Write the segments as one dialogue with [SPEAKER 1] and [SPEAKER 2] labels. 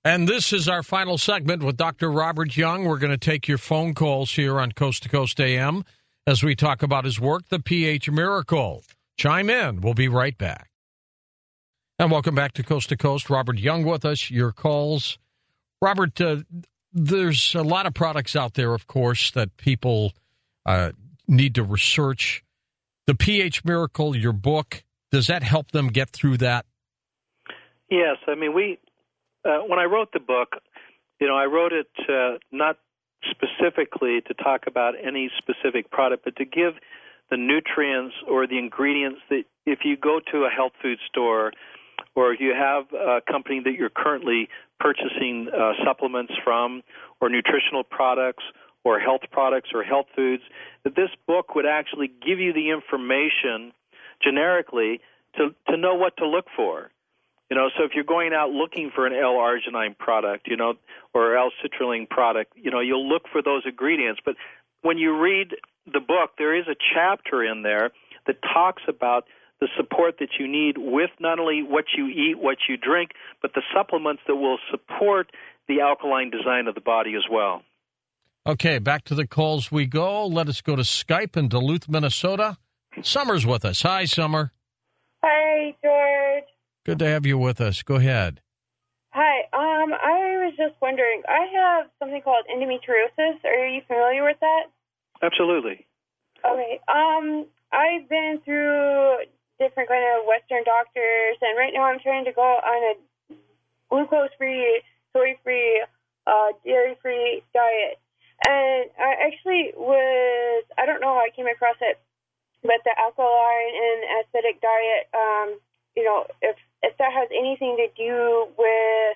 [SPEAKER 1] And this is our final segment with Dr. Robert Young. We're going to take your phone calls here on Coast to Coast AM as we talk about his work, The pH Miracle. Chime in. We'll be right back. And welcome back to Coast. Robert Young with us. Your calls. Robert, there's a lot of products out there, of course, that people need to research. The pH Miracle, your book, does that help them get through that?
[SPEAKER 2] Yes. I mean, when I wrote the book, I wrote it not specifically to talk about any specific product, but to give the nutrients or the ingredients that if you go to a health food store or if you have a company that you're currently purchasing supplements from or nutritional products or health foods, that this book would actually give you the information generically to know what to look for. So if you're going out looking for an L-arginine product, or L-citrulline product, you'll look for those ingredients. But when you read the book, there is a chapter in there that talks about the support that you need with not only what you eat, what you drink, but the supplements that will support the alkaline design of the body as well.
[SPEAKER 1] Okay, back to the calls we go. Let us go to Skype in Duluth, Minnesota. Summer's with us. Hi, Summer.
[SPEAKER 3] Hi, George.
[SPEAKER 1] Good to have you with us. Go ahead.
[SPEAKER 3] Hi. I was just wondering, I have something called endometriosis. Are you familiar with that?
[SPEAKER 2] Absolutely.
[SPEAKER 3] Okay. I've been through different kind of Western doctors, and right now I'm trying to go on a glucose-free, soy-free, dairy-free diet. And I actually I don't know how I came across it, but the alkaline and acidic diet, if that has anything to do with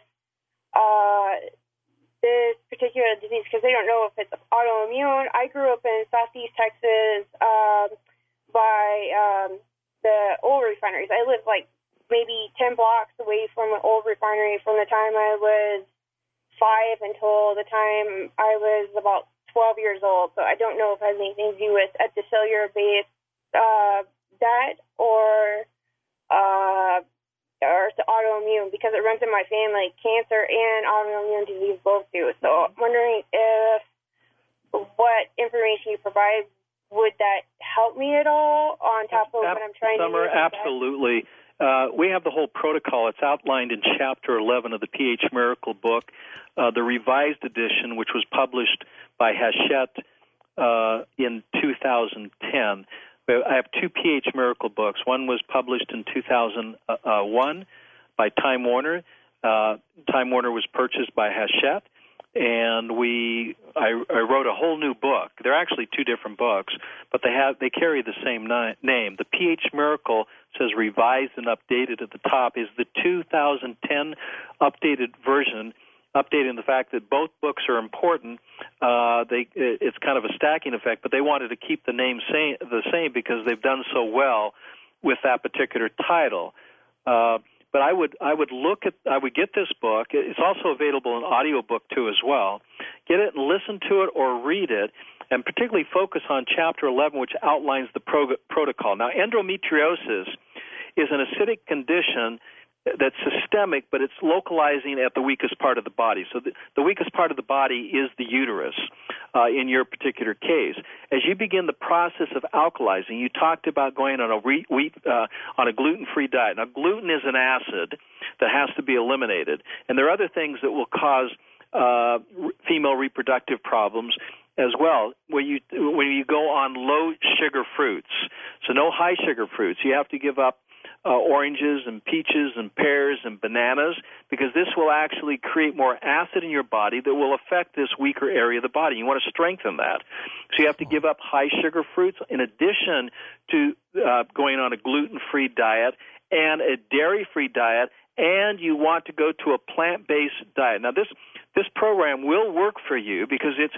[SPEAKER 3] this particular disease, because they don't know if it's autoimmune. I grew up in Southeast Texas by the oil refineries. I lived like maybe 10 blocks away from an oil refinery from the time I was 5 until the time I was about 12 years old. So I don't know if it has anything to do with cellular-based diet or it's autoimmune, because it runs in my family. Cancer and autoimmune disease both do. So I'm wondering if what information you provide, would that help me at all on top of what I'm trying to do?
[SPEAKER 2] Absolutely. We have the whole protocol. It's outlined in Chapter 11 of the pH Miracle book, the revised edition, which was published by Hachette in 2010. I have 2 pH Miracle books. One was published in 2001 by Time Warner. Time Warner was purchased by Hachette, and I wrote a whole new book. They're actually 2 different books, but they carry the same name. The pH Miracle says revised and updated at the top is the 2010 updated version, updating the fact that both books are important. It's kind of a stacking effect, but they wanted to keep the name the same because they've done so well with that particular title. But I would get this book. It's also available in audiobook too as well. Get it and listen to it or read it, and particularly focus on Chapter 11, which outlines the protocol. Now, endometriosis is an acidic condition that's systemic, but it's localizing at the weakest part of the body. So the weakest part of the body is the uterus in your particular case. As you begin the process of alkalizing, you talked about going on on a gluten-free diet. Now, gluten is an acid that has to be eliminated, and there are other things that will cause female reproductive problems as well when you go on low sugar fruits. So no high sugar fruits. You have to give up oranges and peaches and pears and bananas, because this will actually create more acid in your body that will affect this weaker area of the body. You want to strengthen that. So you have to give up high sugar fruits in addition to going on a gluten-free diet and a dairy-free diet, and you want to go to a plant-based diet. Now this program will work for you because it's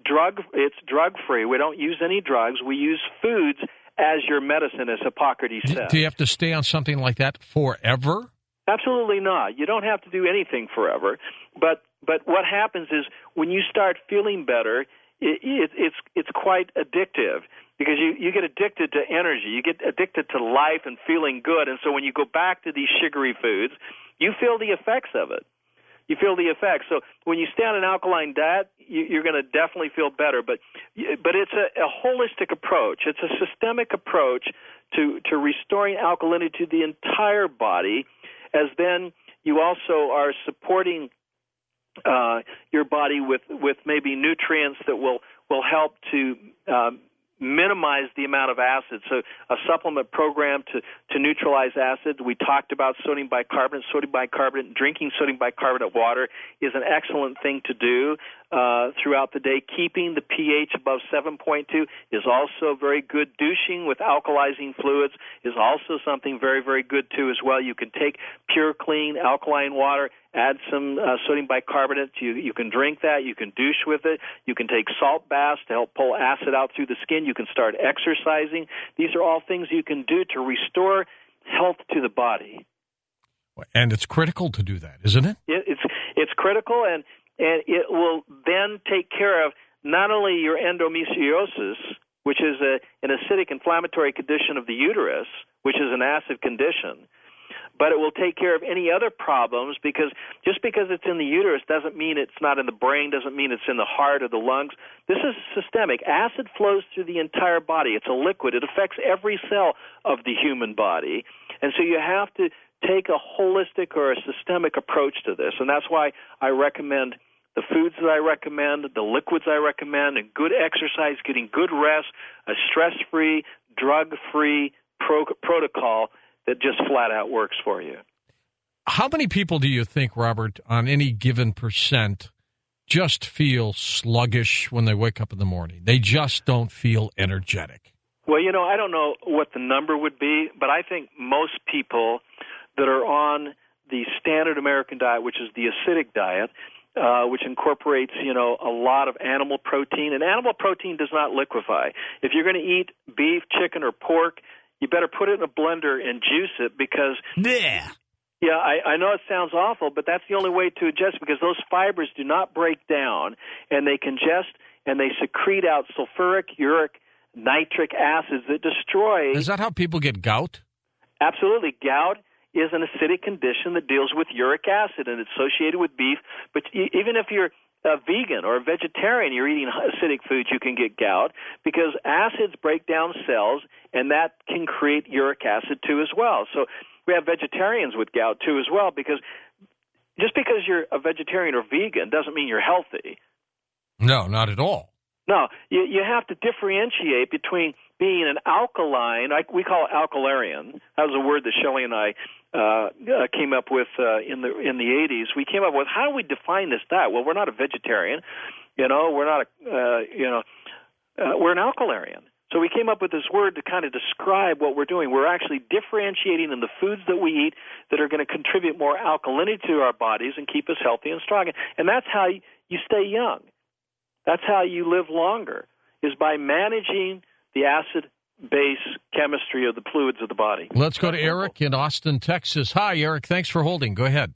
[SPEAKER 2] drug-free. We don't use any drugs. We use foods as your medicine, as Hippocrates said.
[SPEAKER 1] Do you have to stay on something like that forever?
[SPEAKER 2] Absolutely not. You don't have to do anything forever. But what happens is when you start feeling better, it's quite addictive, because you get addicted to energy. You get addicted to life and feeling good. And so when you go back to these sugary foods, you feel the effects of it. you feel the effects. So when you stay on an alkaline diet, you're going to definitely feel better. But it's a holistic approach. It's a systemic approach to restoring alkalinity to the entire body, as then you also are supporting your body with maybe nutrients that will help to minimize the amount of acid. So a supplement program to neutralize acid. We talked about sodium bicarbonate. Sodium bicarbonate, drinking sodium bicarbonate water is an excellent thing to do throughout the day. Keeping the pH above 7.2 is also very good. Douching with alkalizing fluids is also something very, very good too as well. You can take pure, clean, alkaline water, add some sodium bicarbonate. You can drink that. You can douche with it. You can take salt baths to help pull acid out through the skin. You can start exercising. These are all things you can do to restore health to the body.
[SPEAKER 1] And it's critical to do that, isn't it?
[SPEAKER 2] It's critical, and it will then take care of not only your endometriosis, which is an acidic inflammatory condition of the uterus, which is an acid condition, but it will take care of any other problems, because just because it's in the uterus doesn't mean it's not in the brain, doesn't mean it's in the heart or the lungs. This is systemic. Acid flows through the entire body. It's a liquid. It affects every cell of the human body. And so you have to take a holistic or a systemic approach to this. And that's why I recommend the foods that I recommend, the liquids I recommend, and good exercise, getting good rest, a stress-free, drug-free protocol that just flat out works for you.
[SPEAKER 1] How many people do you think, Robert, on any given percent, just feel sluggish when they wake up in the morning? They just don't feel energetic.
[SPEAKER 2] Well, I don't know what the number would be, but I think most people that are on the standard American diet, which is the acidic diet, which incorporates, a lot of animal protein, and animal protein does not liquefy. If you're going to eat beef, chicken, or pork, you better put it in a blender and juice it, because yeah, I know it sounds awful, but that's the only way to adjust, because those fibers do not break down, and they congest, and they secrete out sulfuric, uric, nitric acids that destroy.
[SPEAKER 1] Is that how people get gout?
[SPEAKER 2] Absolutely. Gout is an acidic condition that deals with uric acid, and it's associated with beef. But even if you're a vegan or a vegetarian, you're eating acidic foods, you can get gout, because acids break down cells, and that can create uric acid too as well. So we have vegetarians with gout too as well, because just because you're a vegetarian or vegan doesn't mean you're healthy.
[SPEAKER 1] No, not at all.
[SPEAKER 2] No, you have to differentiate between being an alkaline, we call it alkalarian. That was a word that Shelley and I came up with in the 80s. We came up with, how do we define this diet? Well, we're not a vegetarian, we're not we're an alkalarian. So we came up with this word to kind of describe what we're doing. We're actually differentiating in the foods that we eat that are going to contribute more alkalinity to our bodies and keep us healthy and strong. And that's how you stay young. That's how you live longer, is by managing the acid-base chemistry of the fluids of the body.
[SPEAKER 1] Let's go to Eric in Austin, Texas. Hi, Eric. Thanks for holding. Go ahead.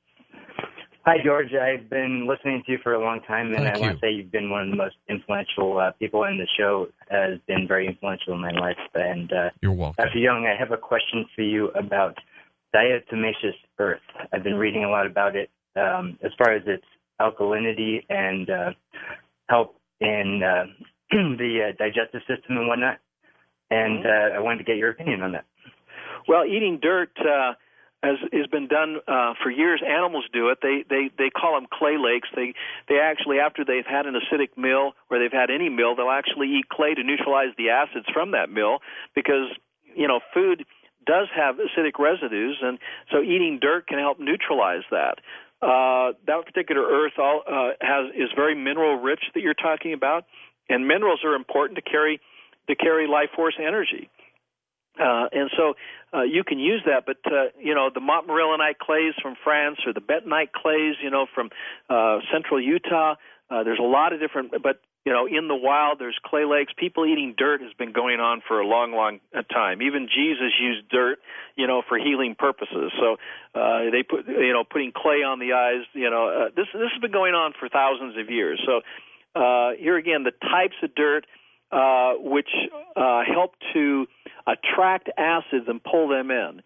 [SPEAKER 4] Hi, George. I've been listening to you for a long time, and
[SPEAKER 1] Thank you.
[SPEAKER 4] Want to say you've been one of the most influential people in the show. Has been very influential in my life. And
[SPEAKER 1] You're welcome.
[SPEAKER 4] Dr. Young, I have a question for you about diatomaceous earth. I've been reading a lot about it as far as its alkalinity and help in the digestive system and whatnot. And I wanted to get your opinion on that.
[SPEAKER 2] Well, eating dirt has been done for years. Animals do it. They call them clay lakes. They actually, after they've had an acidic meal or they've had any meal, they'll actually eat clay to neutralize the acids from that meal, because food does have acidic residues, and so eating dirt can help neutralize that. That particular earth is very mineral rich that you're talking about, and minerals are important to carry life force energy. And so you can use that, but the Montmorillonite clays from France, or the bentonite clays, from central Utah. There's a lot of different, but in the wild, there's clay lakes. People eating dirt has been going on for a long, long time. Even Jesus used dirt, for healing purposes. So they put, putting clay on the eyes. This has been going on for thousands of years. So here again, the types of dirt which help to attract acids and pull them in.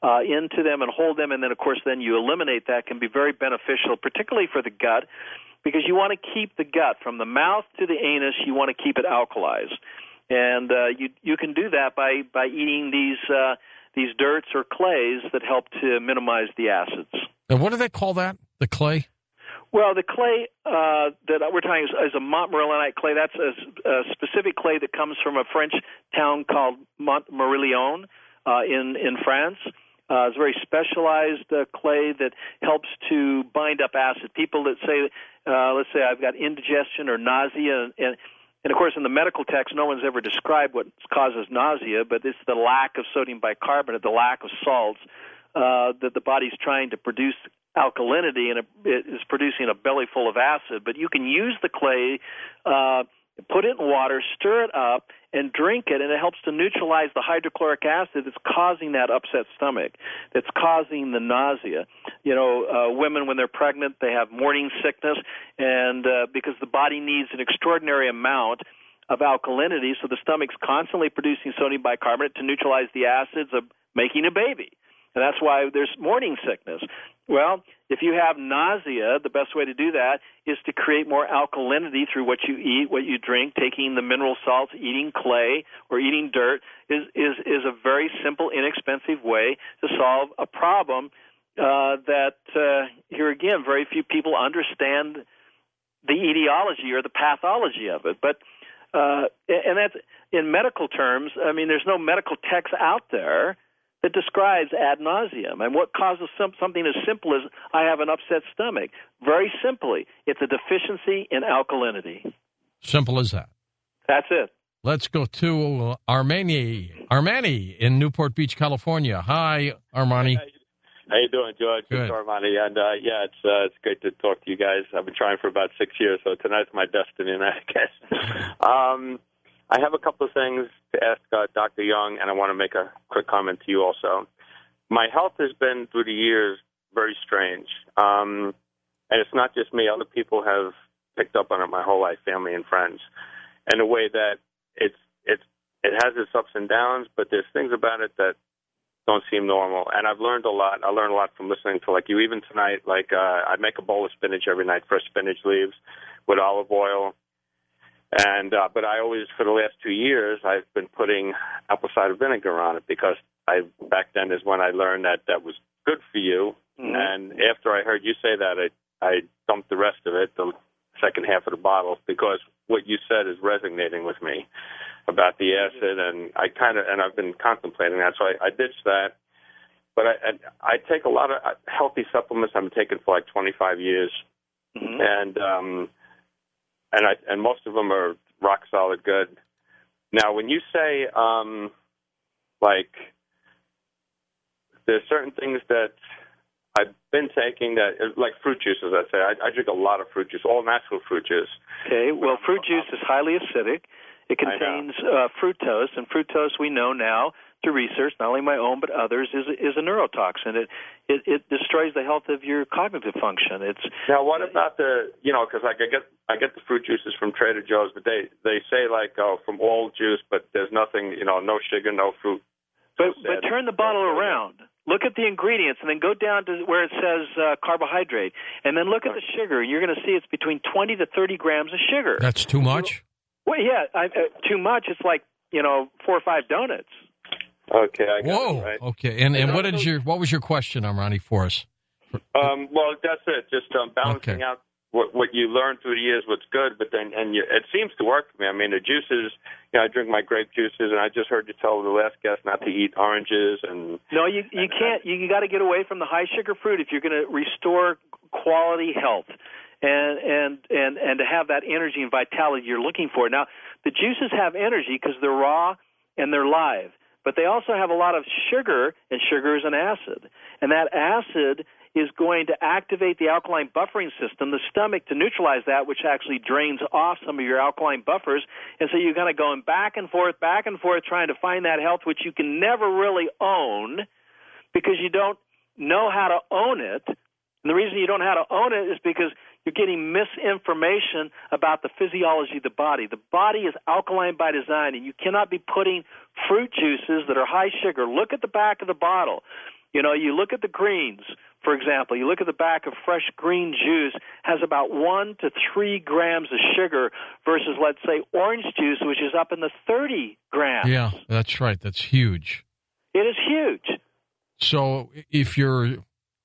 [SPEAKER 2] into them and hold them, and then, of course, then you eliminate that can be very beneficial, particularly for the gut, because you want to keep the gut from the mouth to the anus. You want to keep it alkalized, and you can do that by eating these dirts or clays that help to minimize the acids.
[SPEAKER 1] And what do they call that? The clay?
[SPEAKER 2] Well, the clay that we're talking is a Montmorillonite clay. That's a specific clay that comes from a French town called Montmorillon in France. It's a very specialized clay that helps to bind up acid. People that say, let's say I've got indigestion or nausea, and of course in the medical text no one's ever described what causes nausea, but it's the lack of sodium bicarbonate, the lack of salts, that the body's trying to produce alkalinity, and it is producing a belly full of acid. But you can use the clay, put it in water, stir it up, and drink it, and it helps to neutralize the hydrochloric acid that's causing that upset stomach, that's causing the nausea. You know, women, when they're pregnant, they have morning sickness, and because the body needs an extraordinary amount of alkalinity, so the stomach's constantly producing sodium bicarbonate to neutralize the acids of making a baby. And that's why there's morning sickness. Well, if you have nausea, the best way to do that is to create more alkalinity through what you eat, what you drink. Taking the mineral salts, eating clay, or eating dirt is a very simple, inexpensive way to solve a problem that, here again, very few people understand the etiology or the pathology of it. But and that's, in medical terms, I mean, there's no medical text out there that describes ad nauseum. And what causes something as simple as I have an upset stomach? Very simply, it's a deficiency in alkalinity.
[SPEAKER 1] Simple as that.
[SPEAKER 2] That's it.
[SPEAKER 1] Let's go to Armani in Newport Beach, California. Hi, Armani.
[SPEAKER 5] How you doing, George?
[SPEAKER 1] Good.
[SPEAKER 5] It's Armani. And, it's great to talk to you guys. I've been trying for about 6 years, so tonight's my destiny, I guess. I have a couple of things to ask Dr. Young, and I want to make a quick comment to you also. My health has been, through the years, very strange. And it's not just me. Other people have picked up on it my whole life, family and friends, in a way that it has its ups and downs, but there's things about it that don't seem normal. And I've learned a lot. I learned a lot from listening to, like you, even tonight. Like I make a bowl of spinach every night, fresh spinach leaves with olive oil. And but I always, for the last 2 years, I've been putting apple cider vinegar on it because back then is when I learned that was good for you. Mm-hmm. And after I heard you say that, I dumped the rest of it, the second half of the bottle, because what you said is resonating with me about the acid, and I've been contemplating that, so I ditched that. But I take a lot of healthy supplements. I've been taking for like 25 years, mm-hmm. And most of them are rock solid good. Now, when you say, like, there's certain things that I've been taking that, like fruit juices, I'd say. I drink a lot of fruit juice, all natural fruit juice. Okay,
[SPEAKER 2] well, fruit juice is highly acidic. It contains fructose, and fructose, we know now through research, not only my own but others, is a neurotoxin. It destroys the health of your cognitive function.
[SPEAKER 5] Now, what about because like I get the fruit juices from Trader Joe's, but they say like from all juice, but there's nothing, no sugar, no fruit.
[SPEAKER 2] But turn the bottle around. Look at the ingredients, and then go down to where it says carbohydrate, and then look at the sugar. You're going to see it's between 20 to 30 grams of sugar.
[SPEAKER 1] That's too much?
[SPEAKER 2] Well, yeah, too much. It's like 4 or 5 donuts.
[SPEAKER 5] Okay, I got
[SPEAKER 1] Whoa.
[SPEAKER 5] it, right?
[SPEAKER 1] Okay, and what was your question, Armani, for us?
[SPEAKER 5] Well, that's it. Just balancing out what you learn through the years, what's good, but then it seems to work for me. I mean, the juices. I drink my grape juices, and I just heard you tell the last guest not to eat oranges. And
[SPEAKER 2] no, you can't. You got to get away from the high sugar fruit if you're going to restore quality health. And to have that energy and vitality you're looking for. Now, the juices have energy because they're raw and they're live, but they also have a lot of sugar, and sugar is an acid. And that acid is going to activate the alkaline buffering system, the stomach, to neutralize that, which actually drains off some of your alkaline buffers. And so you're kind of going back and forth, trying to find that health, which you can never really own because you don't know how to own it. And the reason you don't know how to own it is because you're getting misinformation about the physiology of the body. The body is alkaline by design, and you cannot be putting fruit juices that are high sugar. Look at the back of the bottle. You know, you look at the greens, for example. You look at the back of fresh green juice, has about 1 to 3 grams of sugar versus, let's say, orange juice, which is up in the 30 grams.
[SPEAKER 1] Yeah, that's right. That's huge.
[SPEAKER 2] It is huge.
[SPEAKER 1] So if you're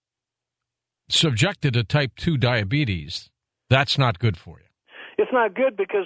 [SPEAKER 1] subjected to type 2 diabetes, that's not good for you.
[SPEAKER 2] It's not good because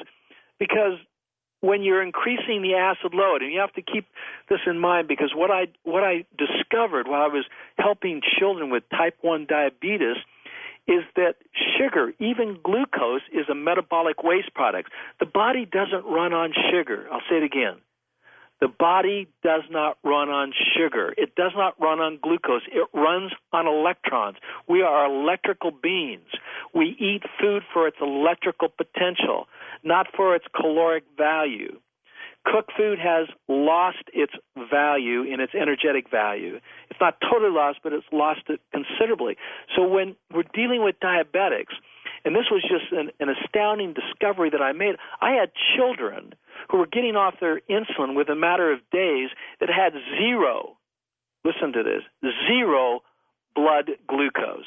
[SPEAKER 2] when you're increasing the acid load, and you have to keep this in mind, because what I discovered while I was helping children with type 1 diabetes is that sugar, even glucose, is a metabolic waste product. The body doesn't run on sugar. I'll say it again. The body does not run on sugar. It does not run on glucose. It runs on electrons. We are electrical beings. We eat food for its electrical potential, not for its caloric value. Cooked food has lost its value in its energetic value. It's not totally lost, but it's lost it considerably. So when we're dealing with diabetics, and this was just an astounding discovery that I made, I had children who were getting off their insulin within a matter of days that had zero, listen to this, zero blood glucose.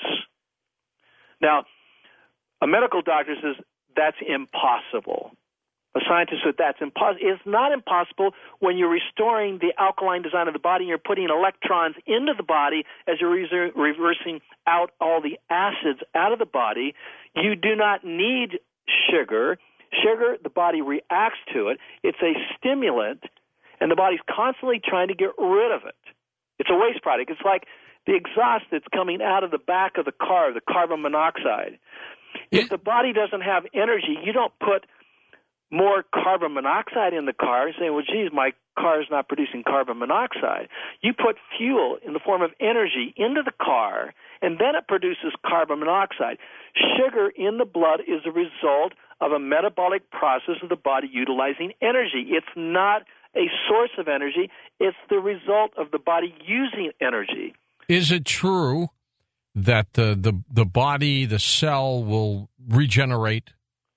[SPEAKER 2] Now, a medical doctor says that's impossible. A scientist said that's impossible. It's not impossible when you're restoring the alkaline design of the body and you're putting electrons into the body as you're reversing out all the acids out of the body. You do not need sugar. Sugar, the body reacts to it. It's a stimulant, and the body's constantly trying to get rid of it. It's a waste product. It's like the exhaust that's coming out of the back of the car, the carbon monoxide. If the body doesn't have energy, you don't put more carbon monoxide in the car and say, well, geez, my car is not producing carbon monoxide. You put fuel in the form of energy into the car, and then it produces carbon monoxide. Sugar in the blood is a result of a metabolic process of the body utilizing energy. It's not a source of energy. It's the result of the body using energy.
[SPEAKER 1] Is it true that the body, the cell, will regenerate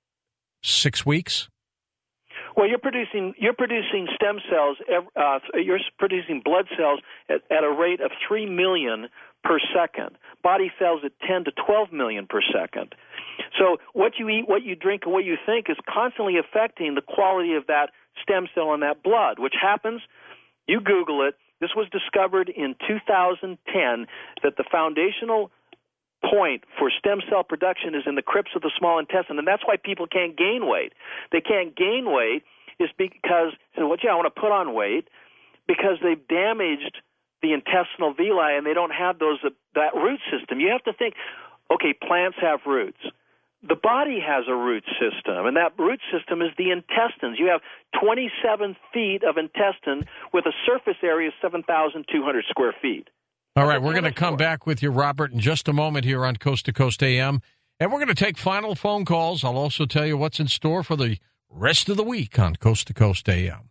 [SPEAKER 1] 6 weeks?
[SPEAKER 2] Well, you're producing stem cells. You're producing blood cells at a rate of 3 million per second. Body cells at 10 to 12 million per second. So what you eat, what you drink, and what you think is constantly affecting the quality of that stem cell in that blood, which happens, you Google it, this was discovered in 2010 that the foundational point for stem cell production is in the crypts of the small intestine, and that's why people can't gain weight. They can't gain weight is because, I want to put on weight, because they've damaged the intestinal villi and they don't have that root system. You have to think, okay, plants have roots. The body has a root system, and that root system is the intestines. You have 27 feet of intestine with a surface area of 7,200 square feet.
[SPEAKER 1] All right, we're going to come back with you, Robert, in just a moment here on Coast to Coast AM. And we're going to take final phone calls. I'll also tell you what's in store for the rest of the week on Coast to Coast AM.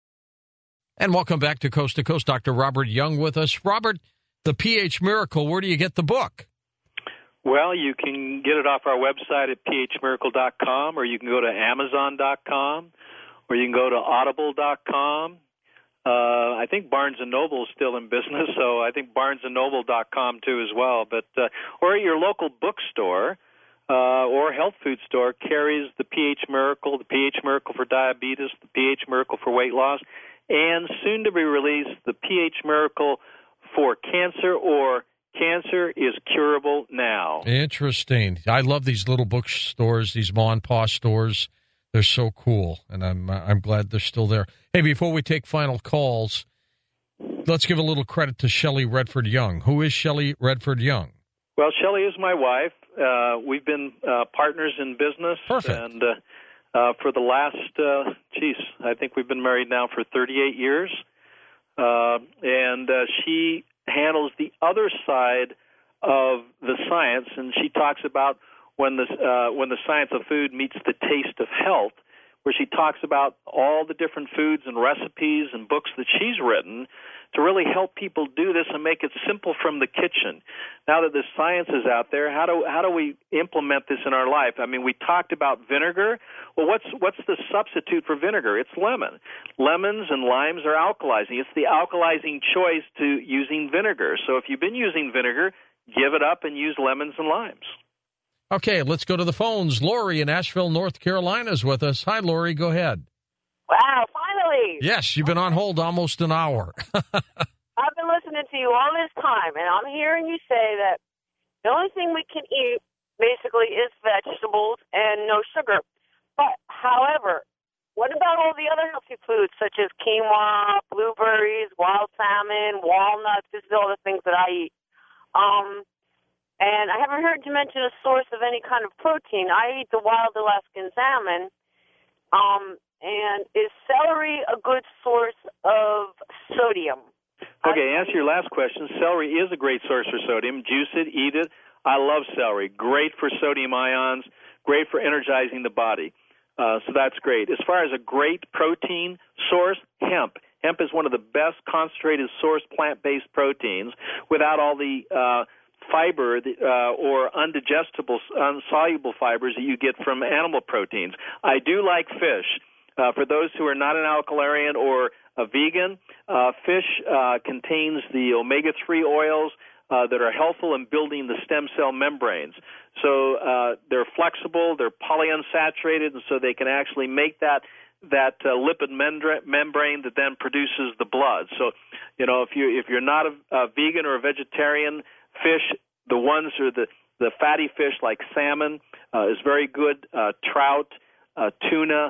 [SPEAKER 1] And welcome back to Coast. Dr. Robert Young with us. Robert, the pH Miracle, where do you get the book?
[SPEAKER 2] Well, you can get it off our website at phmiracle.com, or you can go to amazon.com, or you can go to audible.com. I think Barnes & Noble is still in business, so I think barnesandnoble.com too as well. But or your local bookstore or health food store carries the pH Miracle, the pH Miracle for diabetes, the pH Miracle for weight loss, and soon to be released, the pH Miracle for cancer, or Cancer is Curable Now.
[SPEAKER 1] Interesting. I love these little bookstores, these Ma and Pa stores. They're so cool, and I'm glad they're still there. Hey, before we take final calls, let's give a little credit to Shelley Redford Young. Who is Shelley Redford Young?
[SPEAKER 2] Well, Shelley is my wife. We've been partners in business.
[SPEAKER 1] Perfect.
[SPEAKER 2] And for the last, I think we've been married now for 38 years. And she handles the other side of the science, and she talks about when the science of food meets the taste of health. where she talks about all the different foods and recipes and books that she's written to really help people do this and make it simple from the kitchen. Now that the science is out there, how do we implement this in our life? I mean, we talked about vinegar. Well, what's the substitute for vinegar? It's lemon. Lemons and limes are alkalizing. It's the alkalizing choice to using vinegar. So if you've been using vinegar, give it up and use lemons and limes.
[SPEAKER 1] Okay, let's go to the phones. Lori in Asheville, North Carolina is with us. Hi, Lori. Go ahead.
[SPEAKER 6] Wow, finally.
[SPEAKER 1] Yes, you've been on hold almost an hour.
[SPEAKER 6] I've been listening to you all this time, and I'm hearing you say that the only thing we can eat, basically, is vegetables and no sugar. But, however, what about all the other healthy foods, such as quinoa, blueberries, wild salmon, walnuts? This is all the things that I eat. And I haven't heard you mention a source of any kind of protein. I eat the wild Alaskan salmon. And is celery a good source of sodium?
[SPEAKER 2] Okay, answer your last question. Celery is a great source for sodium. Juice it, eat it. I love celery. Great for sodium ions, great for energizing the body. So that's great. As far as a great protein source, hemp. Hemp is one of the best concentrated source plant-based proteins without all the fiber or undigestible, insoluble fibers that you get from animal proteins. I do like fish. For those who are not an alkalarian or a vegan, fish contains the omega-3 oils that are helpful in building the stem cell membranes. So they're flexible, they're polyunsaturated, and so they can actually make that lipid membrane that then produces the blood. So, if you're not a vegan or a vegetarian, fish, the ones are the fatty fish like salmon is very good. Trout, tuna,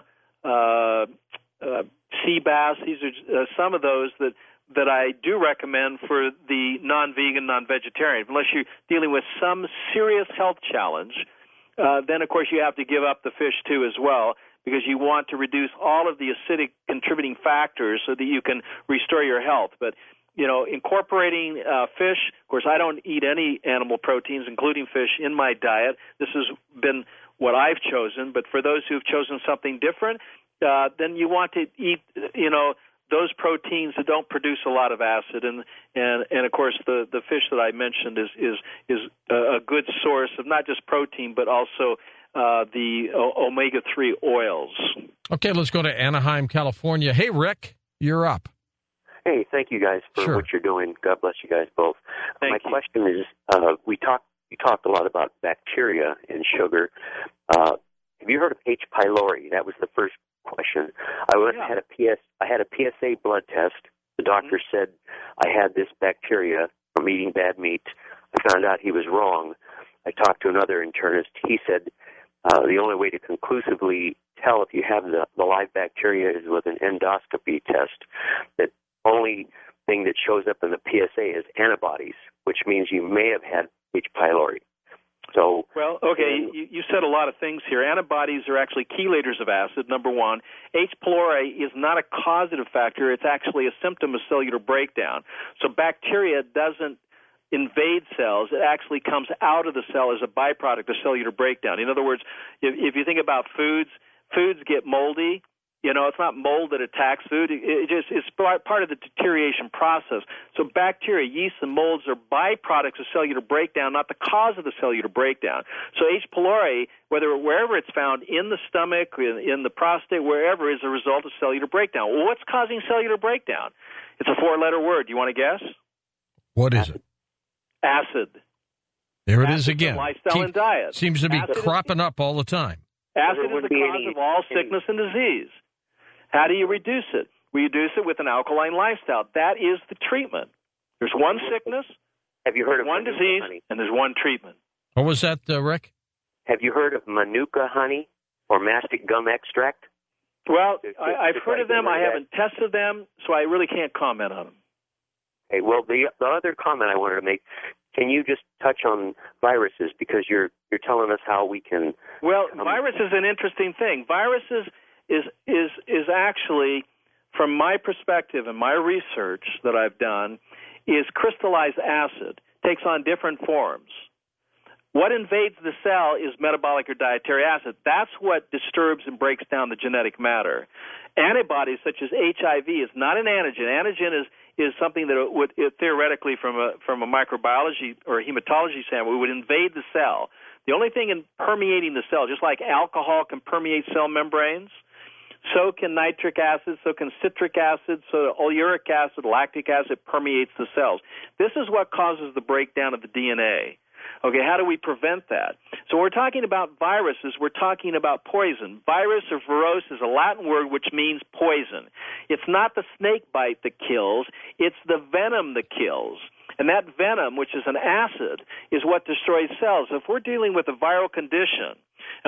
[SPEAKER 2] sea bass. These are some of those that I do recommend for the non-vegan, non-vegetarian. Unless you're dealing with some serious health challenge, then of course you have to give up the fish too as well, because you want to reduce all of the acidic contributing factors so that you can restore your health. But incorporating fish, of course, I don't eat any animal proteins, including fish, in my diet. This has been what I've chosen. But for those who've chosen something different, then you want to eat, those proteins that don't produce a lot of acid. And of course, the fish that I mentioned is a good source of not just protein, but also the omega-3 oils.
[SPEAKER 1] Okay, let's go to Anaheim, California. Hey, Rick, you're up.
[SPEAKER 7] Hey, thank you guys for what you're doing. God bless you guys both. My question is, you talked a lot about bacteria in sugar. Have you heard of H. pylori? That was the first question. I had a PSA blood test. The doctor said I had this bacteria from eating bad meat. I found out he was wrong. I talked to another internist. He said the only way to conclusively tell if you have the live bacteria is with an endoscopy test. That only thing that shows up in the PSA is antibodies, which means you may have had H. pylori. So,
[SPEAKER 2] well, okay, you said a lot of things here. Antibodies are actually chelators of acid, number one. H. pylori is not a causative factor. It's actually a symptom of cellular breakdown. So bacteria doesn't invade cells. It actually comes out of the cell as a byproduct of cellular breakdown. In other words, if you think about foods get moldy. It's not mold that attacks food. It's part of the deterioration process. So bacteria, yeast, and molds are byproducts of cellular breakdown, not the cause of the cellular breakdown. So H. pylori, wherever it's found, in the stomach, in the prostate, wherever, is a result of cellular breakdown. Well, what's causing cellular breakdown? It's a 4-letter word. Do you want to guess?
[SPEAKER 1] What is it?
[SPEAKER 2] Acid.
[SPEAKER 1] There it is again.
[SPEAKER 2] Lifestyle and diet.
[SPEAKER 1] Seems to be cropping up all the time.
[SPEAKER 2] Acid is the cause of all sickness and disease. How do you reduce it? We reduce it with an alkaline lifestyle. That is the treatment. There's one sickness,
[SPEAKER 7] have you heard of
[SPEAKER 2] one disease, honey? And there's one treatment.
[SPEAKER 1] What was that, Rick?
[SPEAKER 7] Have you heard of Manuka honey or mastic gum extract?
[SPEAKER 2] Well, I've heard of them. I haven't tested them, so I really can't comment on them.
[SPEAKER 7] Okay, well, the other comment I wanted to make, can you just touch on viruses, because you're telling us how we can...
[SPEAKER 2] Well, virus is an interesting thing. Viruses is actually, from my perspective and my research that I've done, is crystallized acid. Takes on different forms. What invades the cell is metabolic or dietary acid. That's what disturbs and breaks down the genetic matter. Antibodies such as HIV is not an antigen. Antigen is something that would theoretically, from a microbiology or hematology standpoint, would invade the cell. The only thing in permeating the cell, just like alcohol can permeate cell membranes, so can nitric acid, so can citric acid, so uric acid, lactic acid permeates the cells. This is what causes the breakdown of the DNA. Okay, how do we prevent that? So when we're talking about viruses, we're talking about poison. Virus or virus is a Latin word which means poison. It's not the snake bite that kills, it's the venom that kills. And that venom, which is an acid, is what destroys cells. If we're dealing with a viral condition, and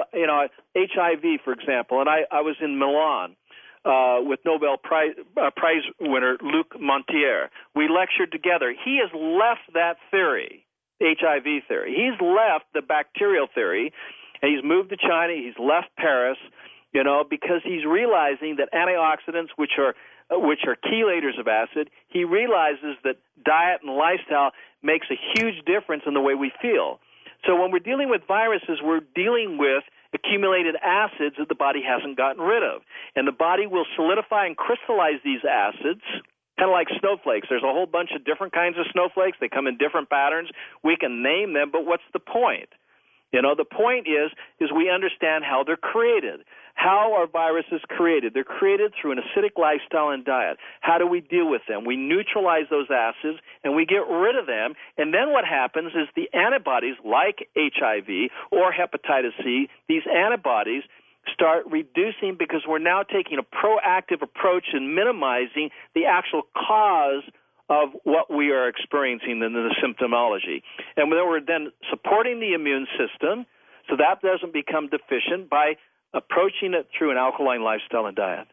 [SPEAKER 2] HIV, for example, and I was in Milan with Nobel Prize winner Luc Montagnier. We lectured together. He has left that theory, HIV theory. He's left the bacterial theory, and he's moved to China. He's left Paris, because he's realizing that antioxidants, which are chelators of acid, he realizes that diet and lifestyle makes a huge difference in the way we feel. So when we're dealing with viruses, we're dealing with accumulated acids that the body hasn't gotten rid of. And the body will solidify and crystallize these acids, kind of like snowflakes. There's a whole bunch of different kinds of snowflakes. They come in different patterns. We can name them, but what's the point? The point is we understand how they're created. How are viruses created? They're created through an acidic lifestyle and diet. How do we deal with them? We neutralize those acids, and we get rid of them. And then what happens is the antibodies, like HIV or hepatitis C, these antibodies start reducing because we're now taking a proactive approach in minimizing the actual cause of what we are experiencing in the symptomology. And we're then supporting the immune system so that doesn't become deficient by approaching it through an alkaline lifestyle and diet.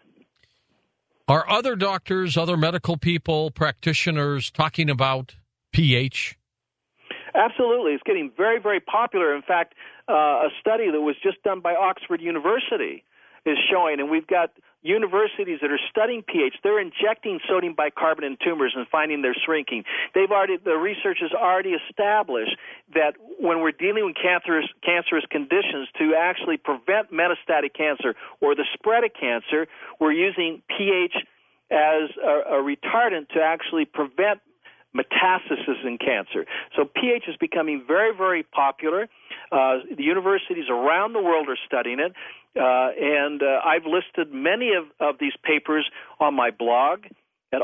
[SPEAKER 1] Are other doctors, other medical people, practitioners talking about pH?
[SPEAKER 2] Absolutely. It's getting very, very popular. In fact, a study that was just done by Oxford University is showing, and we've got universities that are studying pH. They're injecting sodium bicarbonate in tumors and finding they're shrinking. The research has already established that when we're dealing with cancerous conditions, to actually prevent metastatic cancer or the spread of cancer, we're using pH as a retardant to actually prevent metastasis in cancer. So pH is becoming very, very popular. The universities around the world are studying it, and I've listed many of these papers on my blog at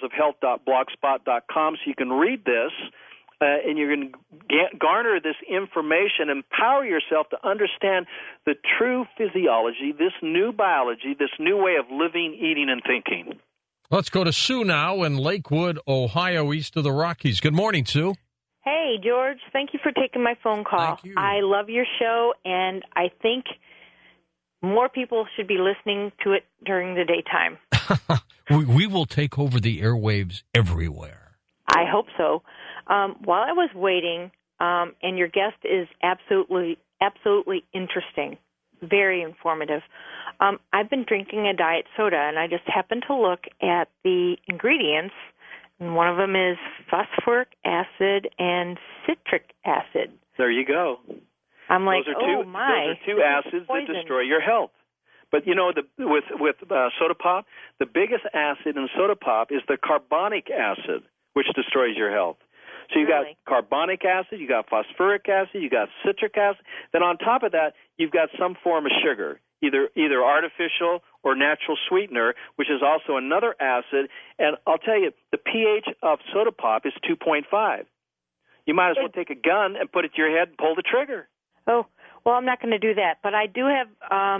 [SPEAKER 2] articlesofhealth.blogspot.com, so you can read this, and you can garner this information, empower yourself to understand the true physiology, this new biology, this new way of living, eating, and thinking.
[SPEAKER 1] Let's go to Sue now in Lakewood, Ohio, east of the Rockies. Good morning, Sue.
[SPEAKER 8] Hey, George. Thank you for taking my phone call.
[SPEAKER 1] Thank you.
[SPEAKER 8] I love your show, and I think more people should be listening to it during the daytime.
[SPEAKER 1] We will take over the airwaves everywhere.
[SPEAKER 8] I hope so. While I was waiting, and your guest is absolutely interesting, very informative. I've been drinking a diet soda, and I just happened to look at the ingredients, and one of them is phosphoric acid and citric acid.
[SPEAKER 2] There you go.
[SPEAKER 8] I'm like,
[SPEAKER 2] my.
[SPEAKER 8] Those
[SPEAKER 2] are two acids that destroy your health. But, with soda pop, the biggest acid in soda pop is the carbonic acid, which destroys your health. So you got carbonic acid, you got phosphoric acid, you got citric acid. Then on top of that, you've got some form of sugar, either artificial or natural sweetener, which is also another acid. And I'll tell you, the pH of soda pop is 2.5. You might as well take a gun and put it to your head and pull the trigger.
[SPEAKER 8] Oh, well, I'm not going to do that. But I do have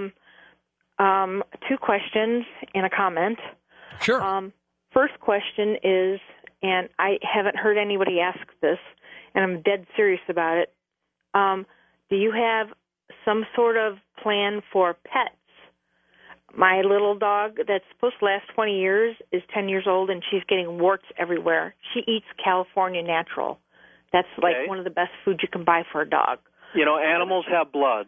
[SPEAKER 8] two questions and a comment.
[SPEAKER 1] Sure.
[SPEAKER 8] First question is, and I haven't heard anybody ask this, and I'm dead serious about it. Do you have some sort of plan for pets? My little dog that's supposed to last 20 years is 10 years old, and she's getting warts everywhere. She eats California Natural. That's like one of the best foods you can buy for a dog.
[SPEAKER 2] Animals have blood,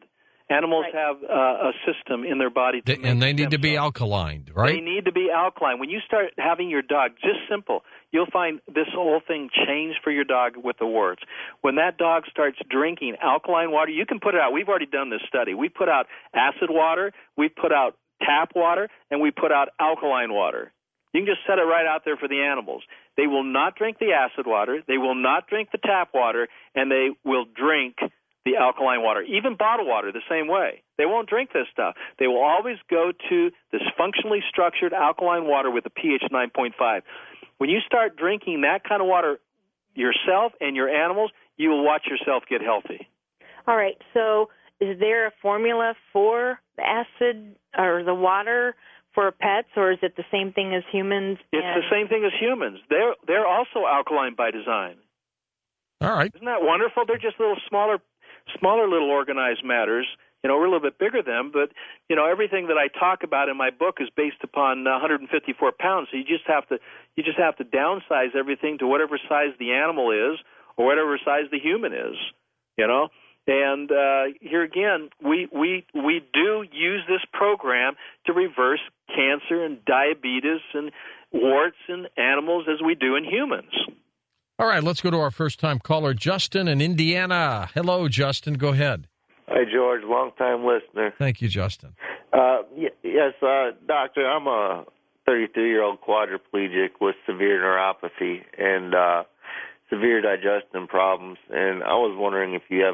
[SPEAKER 2] Animals have a system in their body.
[SPEAKER 1] And they need to be alkaline, right?
[SPEAKER 2] They need to be alkaline. When you start having your dog, just simple, you'll find this whole thing change for your dog with the warts. When that dog starts drinking alkaline water, you can put it out. We've already done this study. We put out acid water, we put out tap water, and we put out alkaline water. You can just set it right out there for the animals. They will not drink the acid water, they will not drink the tap water, and they will drink the alkaline water. Even bottled water, the same way. They won't drink this stuff. They will always go to this functionally structured alkaline water with a pH 9.5. When you start drinking that kind of water yourself and your animals, you will watch yourself get healthy.
[SPEAKER 8] All right. So is there a formula for the acid or the water for pets, or is it the same thing as humans?
[SPEAKER 2] It's the same thing as humans. They're also alkaline by design.
[SPEAKER 1] All right.
[SPEAKER 2] Isn't that wonderful? They're just little smaller little organized matters. We're a little bit bigger than them, but, everything that I talk about in my book is based upon 154 pounds. So you just have to downsize everything to whatever size the animal is or whatever size the human is, And here again, we do use this program to reverse cancer and diabetes and warts in animals as we do in humans.
[SPEAKER 1] All right, let's go to our first-time caller, Justin in Indiana. Hello, Justin. Go ahead.
[SPEAKER 9] Hi, George. Long-time listener.
[SPEAKER 1] Thank you, Justin.
[SPEAKER 9] Yes, doctor, I'm a 32-year-old quadriplegic with severe neuropathy and severe digestion problems, and I was wondering if you have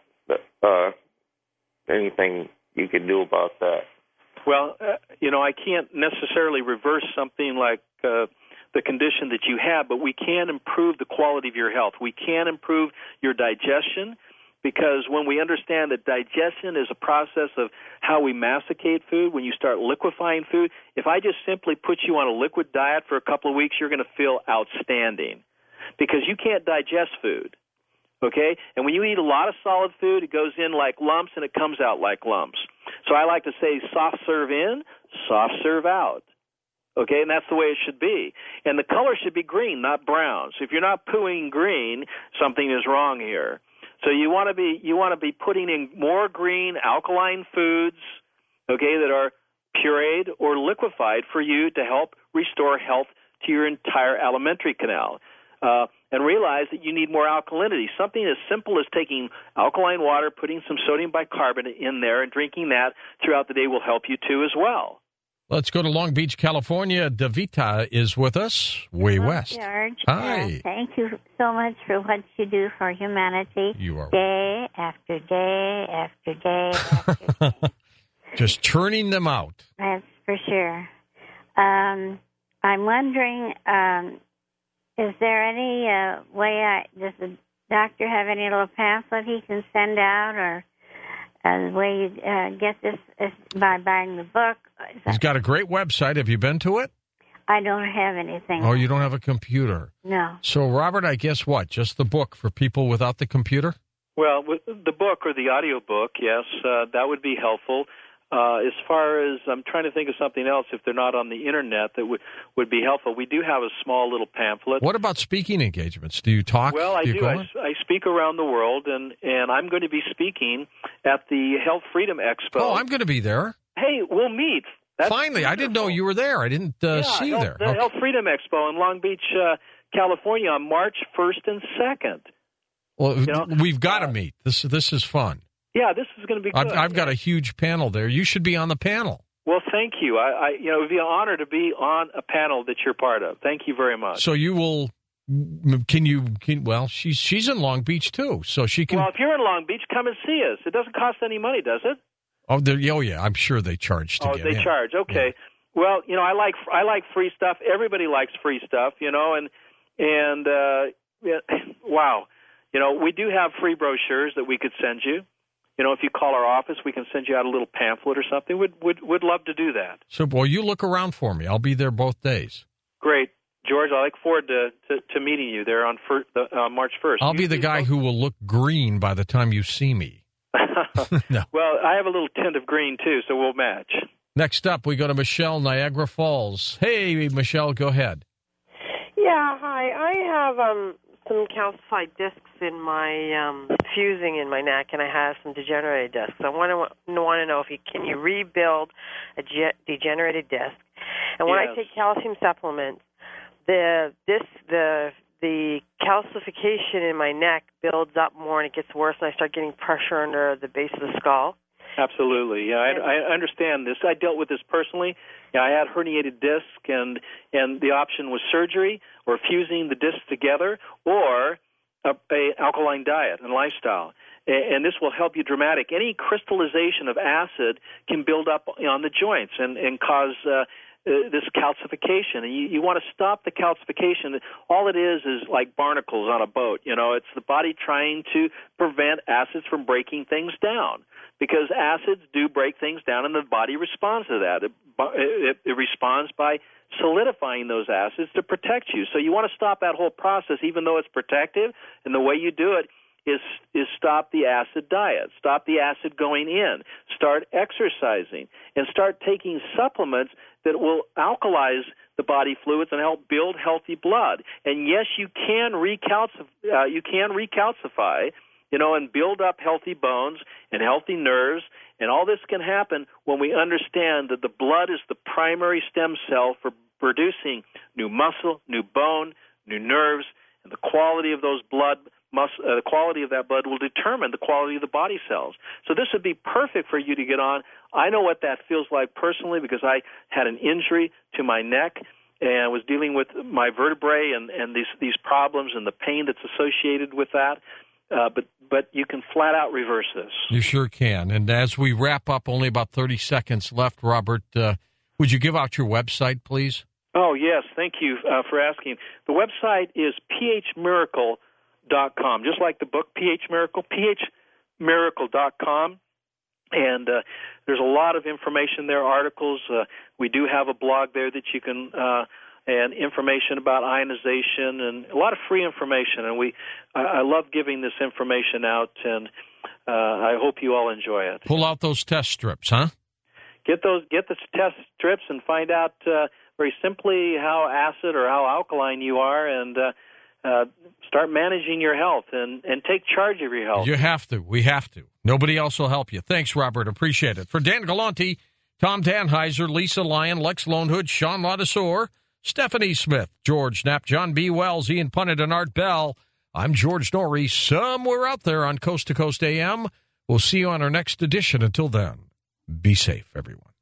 [SPEAKER 9] anything you can do about that.
[SPEAKER 2] Well, I can't necessarily reverse something like the condition that you have, but we can improve the quality of your health. We can improve your digestion, because when we understand that digestion is a process of how we masticate food, when you start liquefying food, if I just simply put you on a liquid diet for a couple of weeks, you're going to feel outstanding, because you can't digest food, okay? And when you eat a lot of solid food, it goes in like lumps and it comes out like lumps. So I like to say soft serve in, soft serve out. Okay, and that's the way it should be. And the color should be green, not brown. So if you're not pooing green, something is wrong here. So you want to be putting in more green alkaline foods, okay, that are pureed or liquefied for you to help restore health to your entire alimentary canal. And realize that you need more alkalinity. Something as simple as taking alkaline water, putting some sodium bicarbonate in there, and drinking that throughout the day will help you too as well.
[SPEAKER 1] Let's go to Long Beach, California. Davita is with us, way west.
[SPEAKER 10] George.
[SPEAKER 1] Hi.
[SPEAKER 10] Thank you so much for what you do for humanity.
[SPEAKER 1] You are.
[SPEAKER 10] Day after day after day after day.
[SPEAKER 1] Just churning them out.
[SPEAKER 10] That's for sure. I'm wondering, is there any way, does the doctor have any little pamphlet he can send out, or the way you get this is by buying the book?
[SPEAKER 1] He's got a great website. Have you been to it?
[SPEAKER 10] I don't have anything.
[SPEAKER 1] Oh, you don't have a computer?
[SPEAKER 10] No.
[SPEAKER 1] So, Robert, I guess what? Just the book for people without the computer?
[SPEAKER 2] Well, with the book or the audio book, yes, that would be helpful. As far as I'm trying to think of something else, if they're not on the Internet, that would be helpful. We do have a small little pamphlet.
[SPEAKER 1] What about speaking engagements? Do you talk?
[SPEAKER 2] Well, I do. I speak around the world, and I'm going to be speaking at the Health Freedom Expo.
[SPEAKER 1] Oh, I'm going to be there.
[SPEAKER 2] Hey, we'll meet. That's
[SPEAKER 1] Finally,
[SPEAKER 2] wonderful.
[SPEAKER 1] I didn't know you were there. I didn't see you there.
[SPEAKER 2] The Health Freedom Expo in Long Beach, California on March 1st and 2nd.
[SPEAKER 1] Well, we've got to meet. This is fun.
[SPEAKER 2] Yeah, this is going to be good.
[SPEAKER 1] I've got a huge panel there. You should be on the panel.
[SPEAKER 2] Well, thank you. It would be an honor to be on a panel that you're part of. Thank you very much.
[SPEAKER 1] So you will. Well, she's in Long Beach too, so she can.
[SPEAKER 2] Well, if you're in Long Beach, come and see us. It doesn't cost any money, does it?
[SPEAKER 1] Oh, yeah. I'm sure they charge to get in.
[SPEAKER 2] Oh, they charge. Okay. Yeah. Well, I like free stuff. Everybody likes free stuff, and wow, we do have free brochures that we could send you. If you call our office, we can send you out a little pamphlet or something. We'd love to do that.
[SPEAKER 1] So, boy, you look around for me. I'll be there both days.
[SPEAKER 2] Great. George, I look forward to meeting you there on March 1st.
[SPEAKER 1] I'll be the guy who will look green by the time you see me. No.
[SPEAKER 2] Well, I have a little tint of green, too, so we'll match.
[SPEAKER 1] Next up, we go to Michelle, Niagara Falls. Hey, Michelle, go ahead.
[SPEAKER 11] Yeah, hi. I have some calcified discs in my fusing in my neck, and I have some degenerated discs. I want to know if can you rebuild a degenerated disc? And when I take calcium supplements, the calcification in my neck builds up more, and it gets worse, and I start getting pressure under the base of the skull.
[SPEAKER 2] Absolutely. Yeah, I understand this. I dealt with this personally. Yeah, I had herniated disc, and the option was surgery or fusing the discs together or a alkaline diet and lifestyle. And this will help you dramatic. Any crystallization of acid can build up on the joints and cause this calcification. And you want to stop the calcification. All it is like barnacles on a boat. It's the body trying to prevent acids from breaking things down, because acids do break things down, and the body responds to that. It responds by solidifying those acids to protect you. So you want to stop that whole process, even though it's protective, and the way you do it is stop the acid diet, stop the acid going in, start exercising, and start taking supplements that will alkalize the body fluids and help build healthy blood. And yes, you can recalcify, and build up healthy bones and healthy nerves, and all this can happen when we understand that the blood is the primary stem cell for producing new muscle, new bone, new nerves, and the quality of those the quality of that blood will determine the quality of the body cells. So this would be perfect for you to get on. I know what that feels like personally, because I had an injury to my neck and was dealing with my vertebrae and these problems and the pain that's associated with that. But you can flat out reverse this.
[SPEAKER 1] You sure can. And as we wrap up, only about 30 seconds left, Robert, would you give out your website, please?
[SPEAKER 2] Oh, yes. Thank you for asking. The website is phmiracle.com, just like the book PH Miracle, phmiracle.com. And there's a lot of information there, articles. We do have a blog there that you can and information about ionization and a lot of free information. And I love giving this information out, and I hope you all enjoy it.
[SPEAKER 1] Pull out those test strips, huh?
[SPEAKER 2] Get the test strips and find out very simply how acid or how alkaline you are, and start managing your health and take charge of your health.
[SPEAKER 1] You have to. We have to. Nobody else will help you. Thanks, Robert. Appreciate it. For Dan Galante, Tom Danheiser, Lisa Lyon, Lex Lonehood, Sean Ladessor, Stephanie Smith, George Knapp, John B. Wells, Ian Punnett, and Art Bell, I'm George Norrie, somewhere out there on Coast to Coast AM. We'll see you on our next edition. Until then, be safe, everyone.